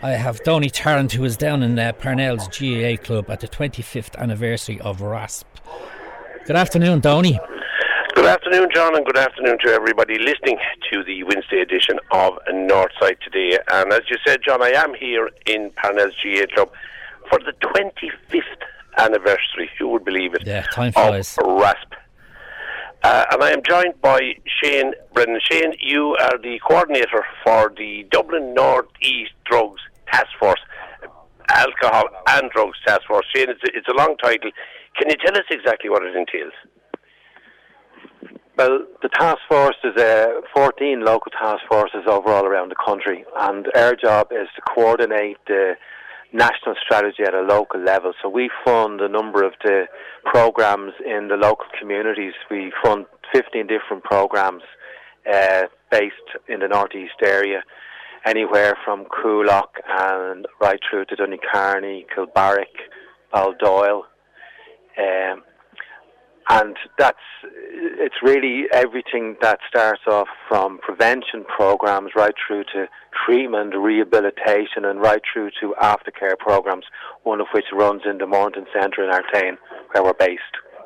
I have Donny Tarrant, who is down in Parnell's GAA club at the 25th anniversary of RASP. Good afternoon, Donny. Good afternoon, John, and good afternoon to everybody listening to the Wednesday edition of Northside Today. And as you said, John, I am here in Parnell's GAA club for the 25th anniversary, who would believe it, yeah, time flies, of RASP. And I am joined by Shane Brennan. Shane, you are the coordinator for the Dublin North East Drugs Task Force, Alcohol and Drugs Task Force. Shane, it's a long title. Can you tell us exactly what it entails? Well, the task force is 14 local task forces overall around the country, and our job is to coordinate the national strategy at a local level. So we fund a number of the programs in the local communities. We fund 15 different programs based in the northeast area, anywhere from Coolock and right through to Dooney-Carney, Kilbarrack, Baldoyle, and it's really everything that starts off from prevention programs right through to treatment, rehabilitation, and right through to aftercare programs, one of which runs in the Mornington Centre in Artane, where we're based.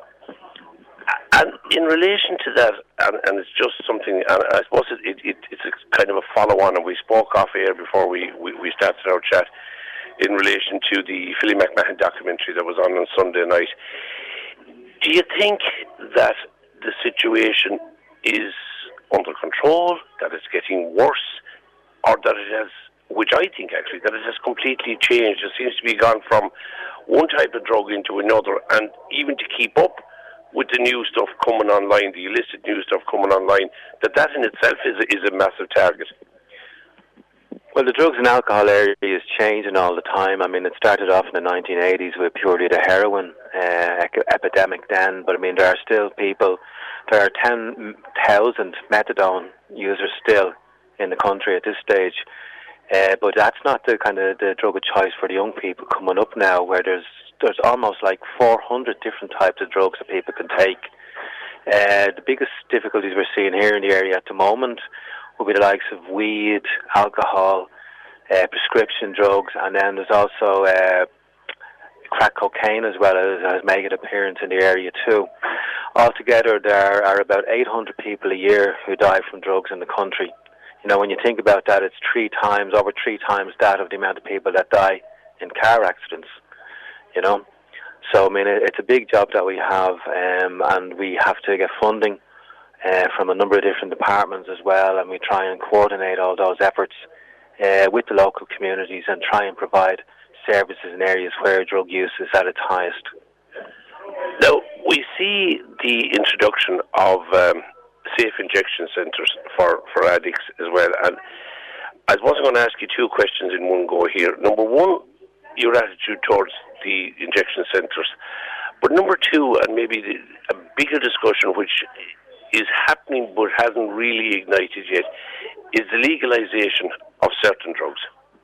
And in relation to that, and it's just something, and I suppose it's a kind of a follow-on, and we spoke off air before we started our chat in relation to the Philly McMahon documentary that was on Sunday night. Do you think that the situation is under control, that it's getting worse, or that it has, which I think actually, that it has completely changed? It seems to be gone from one type of drug into another, and even to keep up with the new stuff coming online, the illicit new stuff coming online, that in itself is a massive target. Well, the drugs and alcohol area is changing all the time. I mean, it started off in the 1980s with purely the heroin epidemic then, but I mean, there are still people, there are 10,000 methadone users still in the country at this stage, but that's not the kind of the drug of choice for the young people coming up now, where there's almost like 400 different types of drugs that people can take. The biggest difficulties we're seeing here in the area at the moment will be the likes of weed, alcohol, prescription drugs, and then there's also crack cocaine as well, as making an appearance in the area too. Altogether, there are about 800 people a year who die from drugs in the country. You know, when you think about that, it's over three times that of the amount of people that die in car accidents. You know, so I mean, it's a big job that we have, and we have to get funding from a number of different departments as well, and we try and coordinate all those efforts with the local communities and try and provide services in areas where drug use is at its highest. Now, we see the introduction of safe injection centres for addicts as well, and I was going to ask you two questions in one go here. Number one, your attitude towards the injection centres, but number two, and maybe a bigger discussion which is happening but hasn't really ignited yet, is the legalisation of certain drugs.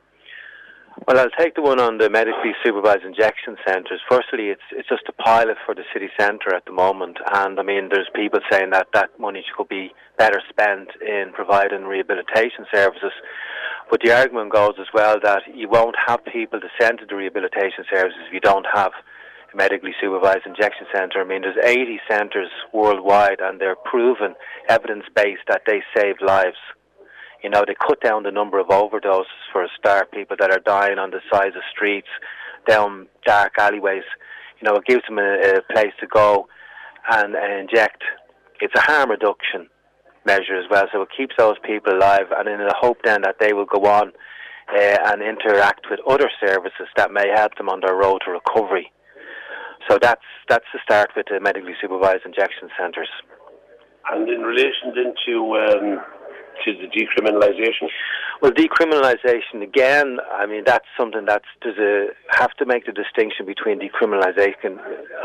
Well, I'll take the one on the medically supervised injection centres. Firstly, it's just a pilot for the city centre at the moment, and I mean, there's people saying that money could be better spent in providing rehabilitation services. But the argument goes as well that you won't have people to send to the rehabilitation services if you don't have a medically supervised injection centre. I mean, there's 80 centres worldwide, and they're proven, evidence-based, that they save lives. You know, they cut down the number of overdoses for a start, people that are dying on the sides of streets, down dark alleyways. You know, it gives them a place to go and inject. It's a harm reduction measure as well, so it keeps those people alive, and in the hope then that they will go on and interact with other services that may help them on their road to recovery. So that's the start with the medically supervised injection centres. And in relation then to the decriminalisation? Well, decriminalisation, again, I mean, that's something have to make the distinction between decriminalisation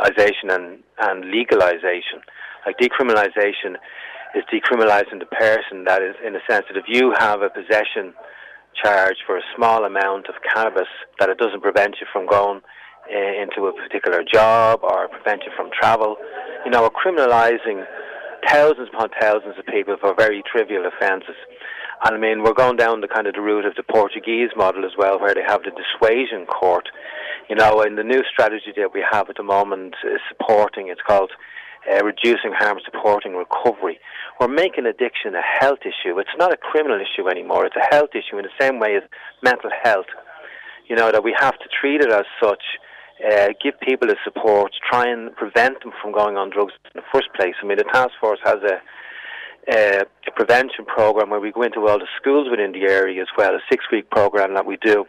and legalisation. Like, decriminalisation is decriminalising the person. That is, in the sense that if you have a possession charge for a small amount of cannabis, that it doesn't prevent you from going into a particular job or prevent you from travel. You know, we're criminalising thousands upon thousands of people for very trivial offences. And I mean, we're going down the kind of the route of the Portuguese model as well, where they have the dissuasion court. You know, in the new strategy that we have at the moment is supporting, it's called Reducing Harm, Supporting Recovery. We're making addiction a health issue. It's not a criminal issue anymore. It's a health issue in the same way as mental health. You know, that we have to treat it as such, give people the support, try and prevent them from going on drugs in the first place. I mean, the task force has a prevention program where we go into all the schools within the area as well, a 6-week program that we do.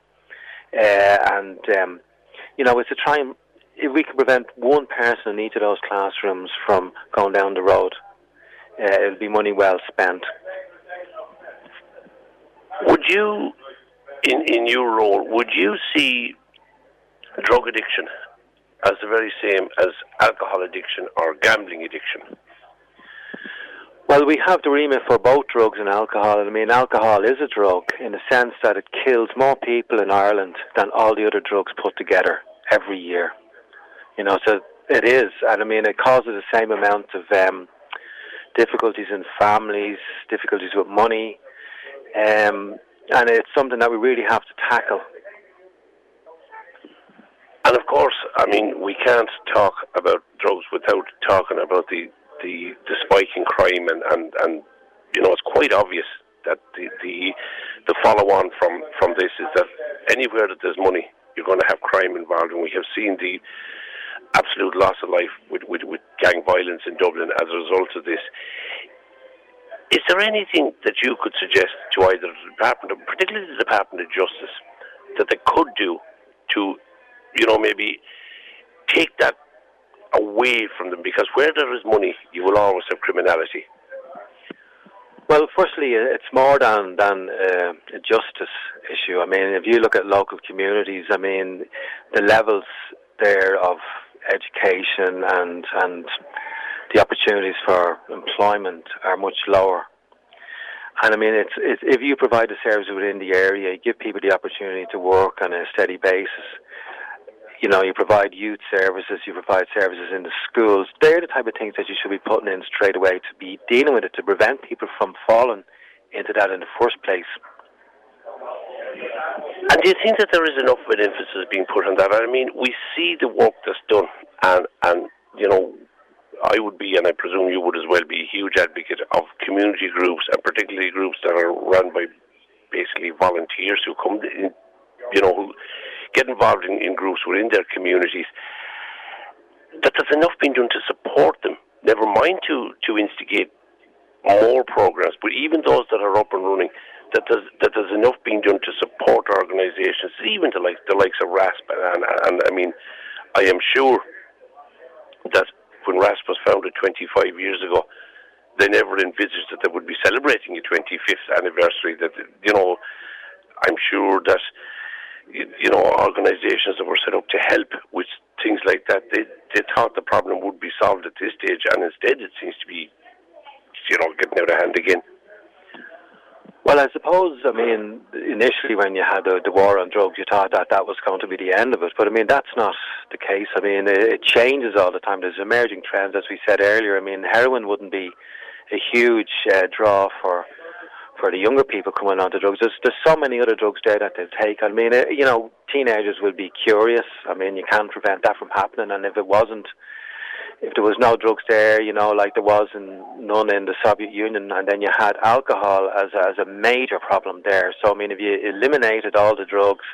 You know, it's to try and, if we can prevent one person in each of those classrooms from going down the road, it'll be money well spent. Would you, in your role, would you see drug addiction as the very same as alcohol addiction or gambling addiction? Well, we have the remit for both drugs and alcohol. I mean, alcohol is a drug in the sense that it kills more people in Ireland than all the other drugs put together every year. You know, so it is. And I mean, it causes the same amount of difficulties in families, difficulties with money. And it's something that we really have to tackle. And of course, I mean, we can't talk about drugs without talking about the spike in crime, and you know, it's quite obvious that the follow-on from this is that anywhere that there's money, you're going to have crime involved, and we have seen the absolute loss of life with gang violence in Dublin as a result of this. Is there anything that you could suggest to either the Department, particularly the Department of Justice, that they could do to, you know, maybe take that away from them? Because where there is money, you will always have criminality. Well, firstly, it's more than a justice issue. I mean, if you look at local communities, I mean, the levels there of education and the opportunities for employment are much lower. And I mean, it's if you provide a service within the area, you give people the opportunity to work on a steady basis. You know, you provide youth services, you provide services in the schools. They're the type of things that you should be putting in straight away to be dealing with it, to prevent people from falling into that in the first place. And do you think that there is enough of an emphasis being put on that? I mean, we see the work that's done, and you know, I would be, and I presume you would as well, be a huge advocate of community groups, and particularly groups that are run by basically volunteers who come in, you know, who get involved in groups within their communities, that there's enough being done to support them, never mind to instigate more programs, but even those that are up and running, that there's enough being done to support organisations, even the likes of RASP. And I mean, I am sure that when RASP was founded 25 years ago, they never envisaged that they would be celebrating a 25th anniversary. That, you know, I'm sure that, you know, organisations that were set up to help with things like that, they thought the problem would be solved at this stage, and instead it seems to be, you know, getting out of hand again. Well, I suppose, I mean, initially when you had the war on drugs, you thought that was going to be the end of it. But, I mean, that's not the case. I mean, it changes all the time. There's emerging trends, as we said earlier. I mean, heroin wouldn't be a huge draw for the younger people coming onto drugs. There's so many other drugs there that they'll take. I mean, you know, teenagers will be curious. I mean, you can't prevent that from happening. And if there was no drugs there, you know, like there was none in the Soviet Union, and then you had alcohol as a major problem there. So, I mean, if you eliminated all the drugs,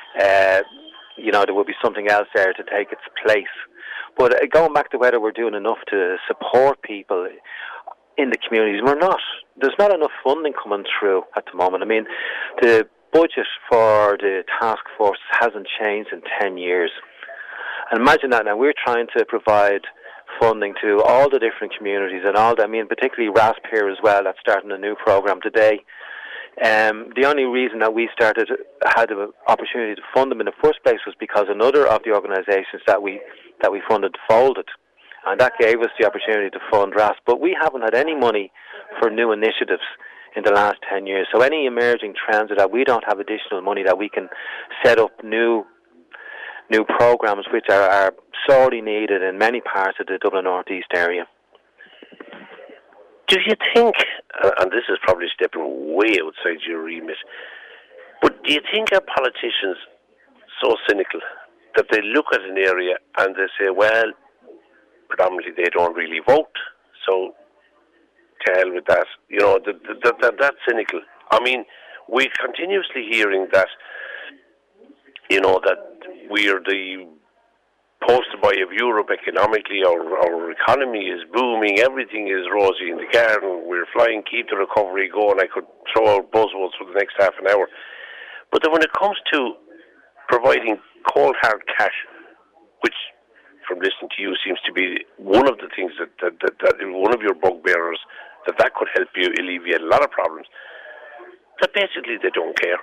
you know, there would be something else there to take its place. But going back to whether we're doing enough to support people in the communities, we're not. There's not enough funding coming through at the moment. I mean, the budget for the task force hasn't changed in 10 years. And imagine that now, we're trying to provide funding to all the different communities and all that. I mean, particularly RASP here as well, that's starting a new program today. The only reason that we had the opportunity to fund them in the first place was because another of the organisations that we funded folded, and that gave us the opportunity to fund RASP. But we haven't had any money for new initiatives in the last 10 years. So any emerging trends are that we don't have additional money that we can set up new programs which are sorely needed in many parts of the Dublin North East area. Do you think, and this is probably stepping way outside your remit, but do you think our politicians so cynical that they look at an area and they say, well, predominantly they don't really vote, so to hell with that. You know, that's cynical. I mean, we're continuously hearing that, you know, that we're the poster boy of Europe economically. Our economy is booming. Everything is rosy in the garden. We're flying, keep the recovery going. I could throw out buzzwords for the next half an hour. But then when it comes to providing cold hard cash, which from listening to you seems to be one of the things that one of your bugbearers, that could help you alleviate a lot of problems, that basically they don't care.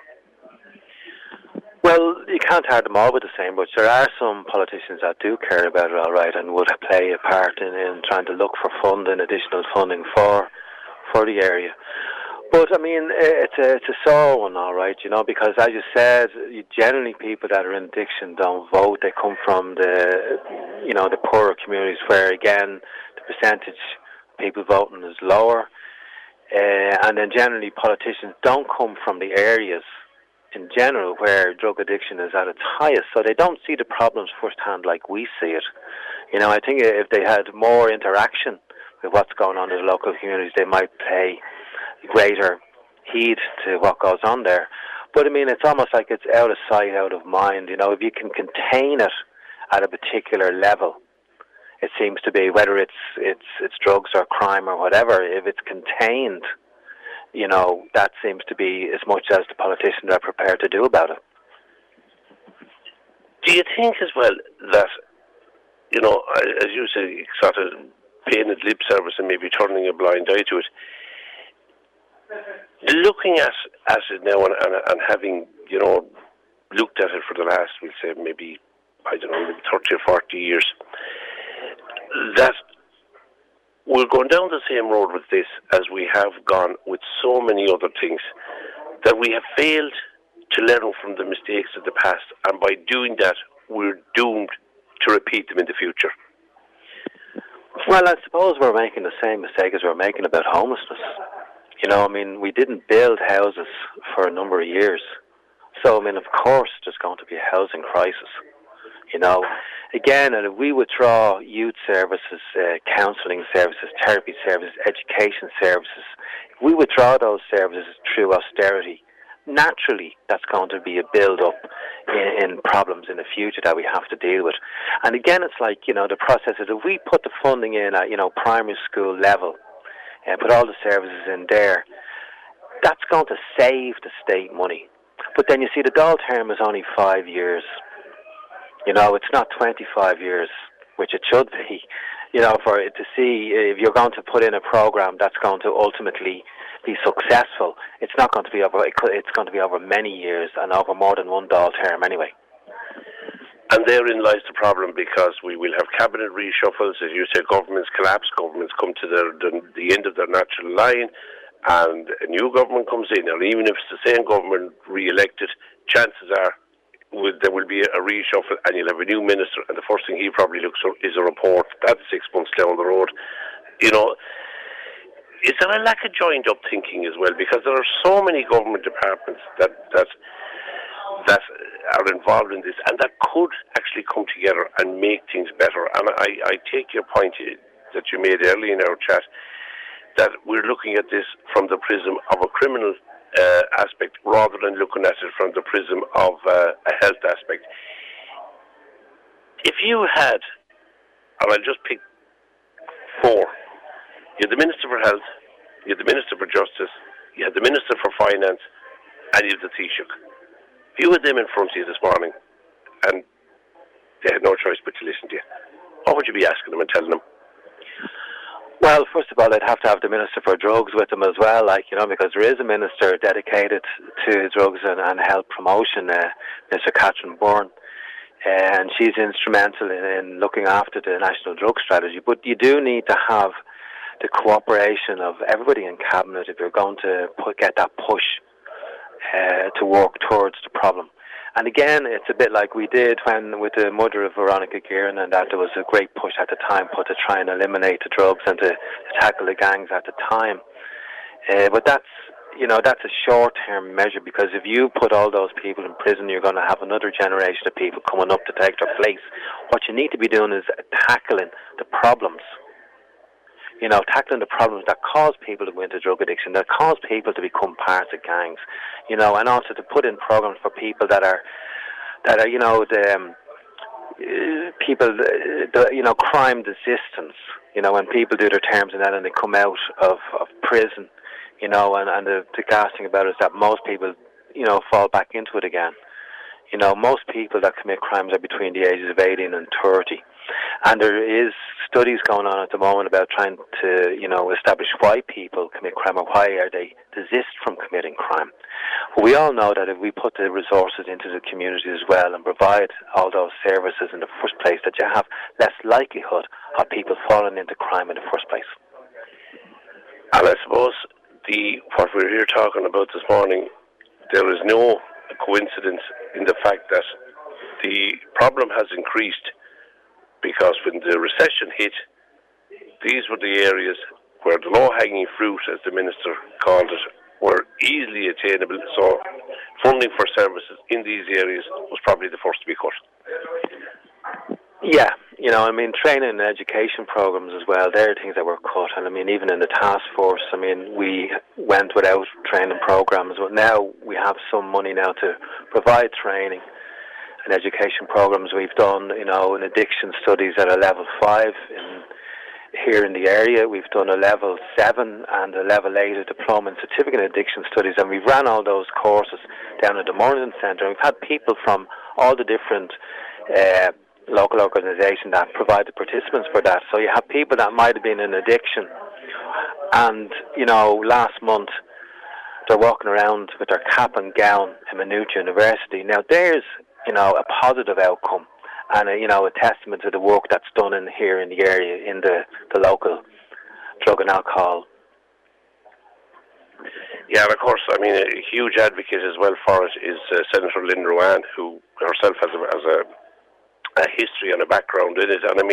Well, you can't hard them all with the same, but there are some politicians that do care about it, all right, and would play a part in trying to look for funding, additional funding for the area. But, I mean, it's a sore one, all right, you know, because as you said, generally people that are in addiction don't vote. They come from the poorer communities where, again, the percentage of people voting is lower. And then generally politicians don't come from the areas in general where drug addiction is at its highest, so they don't see the problems firsthand like we see it. You know, I think if they had more interaction with what's going on in the local communities, they might pay greater heed to what goes on there. But I mean, it's almost like it's out of sight, out of mind. You know, if you can contain it at a particular level, it seems to be, whether it's drugs or crime or whatever, if it's contained, you know, that seems to be as much as the politicians are prepared to do about it. Do you think as well that, you know, as you say, sort of paying it lip service and maybe turning a blind eye to it, looking at it now and having, you know, looked at it for the last, we'll say maybe, I don't know, maybe 30 or 40 years, that we're going down the same road with this as we have gone with so many other things, that we have failed to learn from the mistakes of the past, and by doing that, we're doomed to repeat them in the future. Well, I suppose we're making the same mistake as we're making about homelessness. You know, I mean, we didn't build houses for a number of years. So, I mean, of course, there's going to be a housing crisis. You know, again, and if we withdraw youth services, counselling services, therapy services, education services, if we withdraw those services through austerity, naturally that's going to be a build-up in problems in the future that we have to deal with. And again, it's like, you know, the process is, if we put the funding in at, you know, primary school level and put all the services in there, that's going to save the state money. But then you see, the Dáil term is only 5 years. You know, it's not 25 years, which it should be, you know, for it to see if you're going to put in a program that's going to ultimately be successful. It's not going to be over, it's going to be over many years and over more than one Dáil term anyway. And therein lies the problem, because we will have cabinet reshuffles. As you say, governments collapse, governments come to the end of their natural line, and a new government comes in. And even if it's the same government re-elected, chances are there will be a reshuffle, and you'll have a new minister, and the first thing he probably looks for is a report. That's 6 months down the road. You know, is there a lack of joined-up thinking as well? Because there are so many government departments that are involved in this, and that could actually come together and make things better. And I take your point that you made earlier in our chat, that we're looking at this from the prism of a criminal aspect rather than looking at it from the prism of a health aspect. If you had, and I'll just pick four, you had the Minister for Health, you had the Minister for Justice, you had the Minister for Finance, and you had the Taoiseach. If you had them in front of you this morning and they had no choice but to listen to you, what would you be asking them and telling them? Well, first of all, I'd have to have the Minister for Drugs with them as well, like, you know, because there is a minister dedicated to drugs and health promotion, Mr. Catherine Byrne, and she's instrumental in looking after the National Drug Strategy. But you do need to have the cooperation of everybody in Cabinet if you're going to get that push to work towards the problem. And again, it's a bit like we did when with the murder of Veronica Guerin, and that there was a great push at the time put to try and eliminate the drugs and to tackle the gangs at the time. But that's a short-term measure, because if you put all those people in prison, you're going to have another generation of people coming up to take their place. What you need to be doing is tackling the problems. Tackling the problems that cause people to go into drug addiction, that cause people to become parts of gangs, and also to put in programs for people that are crime resistance. When people do their terms and that, and they come out of prison, and the gas thing about it is that most people, fall back into it again. Most people that commit crimes are between the ages of 18 and 30. And there is studies going on at the moment about trying to, establish why people commit crime, or why are they desist from committing crime. But we all know that if we put the resources into the community as well and provide all those services in the first place, that you have less likelihood of people falling into crime in the first place. And I suppose what we're here talking about this morning, there is no coincidence in the fact that the problem has increased, because when the recession hit, these were the areas where the low-hanging fruit, as the minister called it, were easily attainable. So funding for services in these areas was probably the first to be cut. Yeah, training and education programs as well, they're things that were cut. And even in the task force, we went without training programs, but now we have some money now to provide training and education programs. We've done, in addiction studies at a level 5 here in the area. We've done a level 7 and a level 8, a diploma in certificate in addiction studies, and we've ran all those courses down at the Mornington Centre. We've had people from all the different local organisations that provided participants for that. So you have people that might have been in addiction, and last month they're walking around with their cap and gown in Maynooth University. Now there's a positive outcome, and a testament to the work that's done here in the area, in the local drug and alcohol. Yeah, and of course, a huge advocate as well for it is Senator Lynn Ruane, who herself has a history and a background in it. And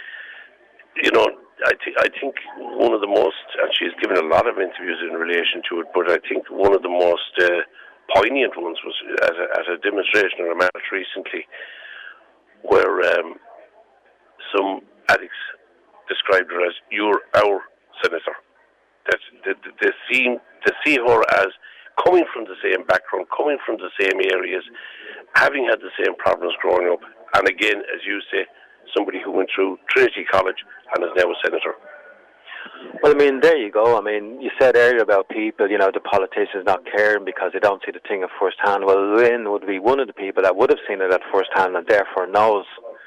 I think one of the most, and she's given a lot of interviews in relation to it, but I think one of the most poignant ones was at a demonstration or a match recently, where some addicts described her as our senator. They see her as coming from the same background, coming from the same areas, having had the same problems growing up, and again, as you say, somebody who went through Trinity College and is now a senator. Well, there you go. You said earlier about people, the politicians not caring because they don't see the thing at first hand. Well, Lynn would be one of the people that would have seen it at first hand and therefore knows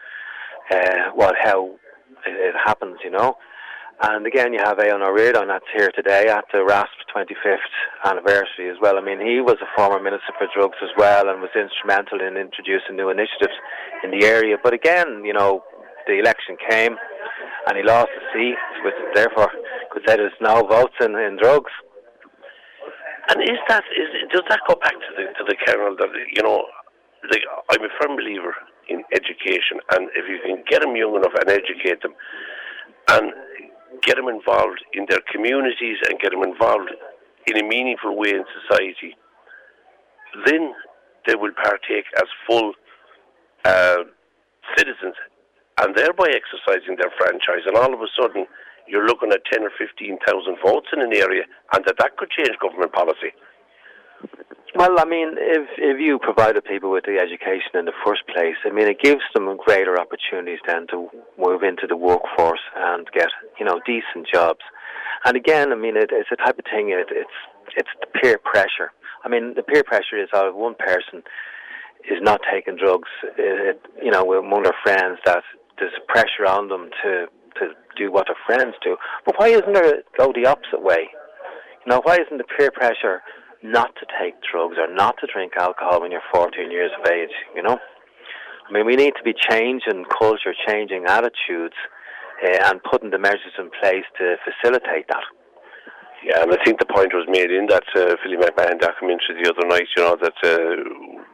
how it happens, And again, you have Aodhán Ó Ríordáin that's here today at the RASP 25th anniversary as well. He was a former Minister for Drugs as well and was instrumental in introducing new initiatives in the area. But again, the election came and he lost the seat, which therefore could say there's no votes in drugs. And does that go back to the kernel that, I'm a firm believer in education, and if you can get them young enough and educate them and get them involved in their communities and get them involved in a meaningful way in society, then they will partake as full citizens and thereby exercising their franchise. And all of a sudden, you're looking at 10 or 15,000 votes in an area, and that could change government policy. Well, if you provided people with the education in the first place, it gives them greater opportunities then to move into the workforce and get, decent jobs. And again, it's a type of thing, it's the peer pressure. The peer pressure is out of one person is not taking drugs, among their friends, that there's pressure on them to do what their friends do. But why isn't there go the opposite way? Why isn't the peer pressure not to take drugs or not to drink alcohol when you're 14 years of age, we need to be changing culture, changing attitudes, and putting the measures in place to facilitate that. Yeah, and I think the point was made in that Philly McMahon documentary the other night, that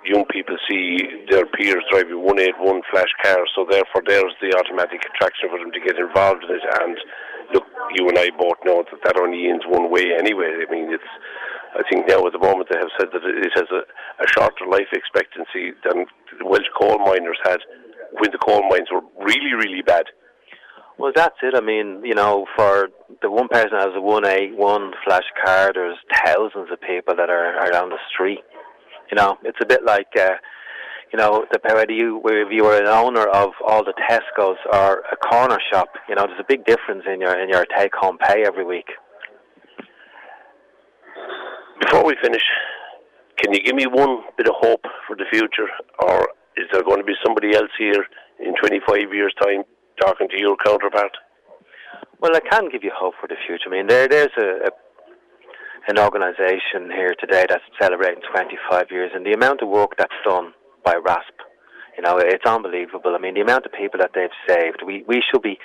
young people see their peers driving 181 flash cars, so therefore there's the automatic attraction for them to get involved in it. And look, you and I both know that only ends one way anyway. I mean, I think now at the moment they have said that it has a shorter life expectancy than the Welsh coal miners had when the coal mines were really, really bad. Well, that's it. I mean, for the one person that has a 181 flash car, there's thousands of people that are on the street. It's a bit like, whether you were an owner of all the Tesco's or a corner shop, there's a big difference in your take-home pay every week. Before we finish, can you give me one bit of hope for the future, or is there going to be somebody else here in 25 years' time talking to your counterpart? Well, I can give you hope for the future. I mean, there's an organisation here today that's celebrating 25 years, and the amount of work that's done by RASP, it's unbelievable. I mean, the amount of people that they've saved. We should be,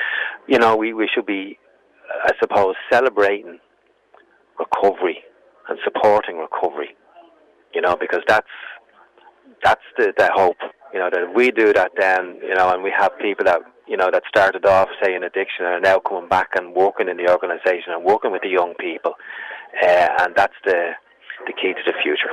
we should be, I suppose, celebrating recovery and supporting recovery. Because that's the hope. That if we do that, then and we have people that that started off, say, in addiction, and are now coming back and working in the organisation and working with the young people, and that's the key to the future.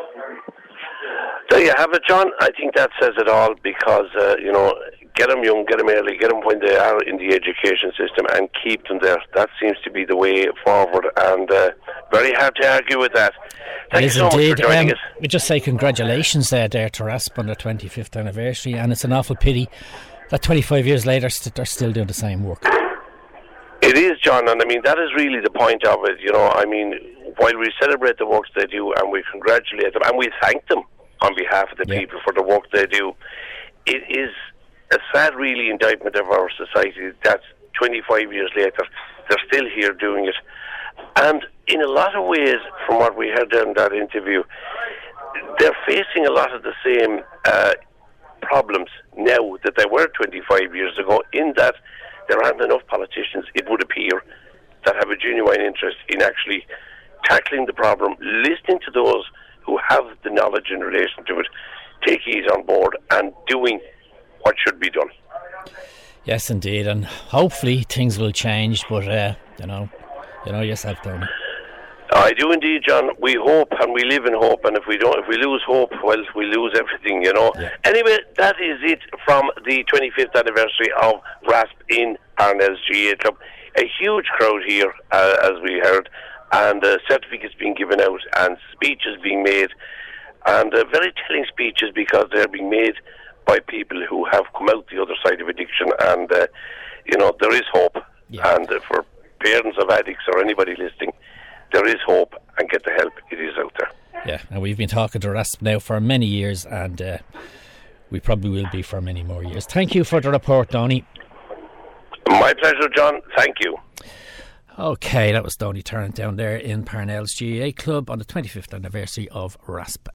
There you have it, John. I think that says it all, because get them young, get them early, get them when they are in the education system, and keep them there. That seems to be the way forward, and very hard to argue with that. Thank you so much for joining us. We just say congratulations there to RASP on their 25th anniversary, and it's an awful pity that 25 years later they're still doing the same work. It is, John, and I mean that is really the point of it. I mean, while we celebrate the work they do and we congratulate them and we thank them on behalf of the people for the work they do, it is a sad, really, indictment of our society that 25 years later they're still here doing it. And in a lot of ways, from what we heard in that interview, they're facing a lot of the same problems now that they were 25 years ago, in that there aren't enough politicians, it would appear, that have a genuine interest in actually tackling the problem, listening to those who have the knowledge in relation to it, taking it on board and doing what should be done. Yes, indeed, and hopefully things will change, but you know yourself, Tony. I do indeed, John. We hope and we live in hope, and if we lose hope, well, we lose everything, Yeah. Anyway, that is it from the 25th anniversary of RASP in Parnell's GAA Club. A huge crowd here, as we heard, and certificates being given out and speeches being made, and very telling speeches, because they're being made by people who have come out the other side of addiction, and there is hope. Yeah. And for parents of addicts or anybody listening, there is hope, and get the help. It is out there. Yeah, and we've been talking to RASP now for many years, and we probably will be for many more years. Thank you for the report, Donny. My pleasure, John. Thank you. Okay, that was Donny Tarrant down there in Parnell's GAA Club on the 25th anniversary of RASP.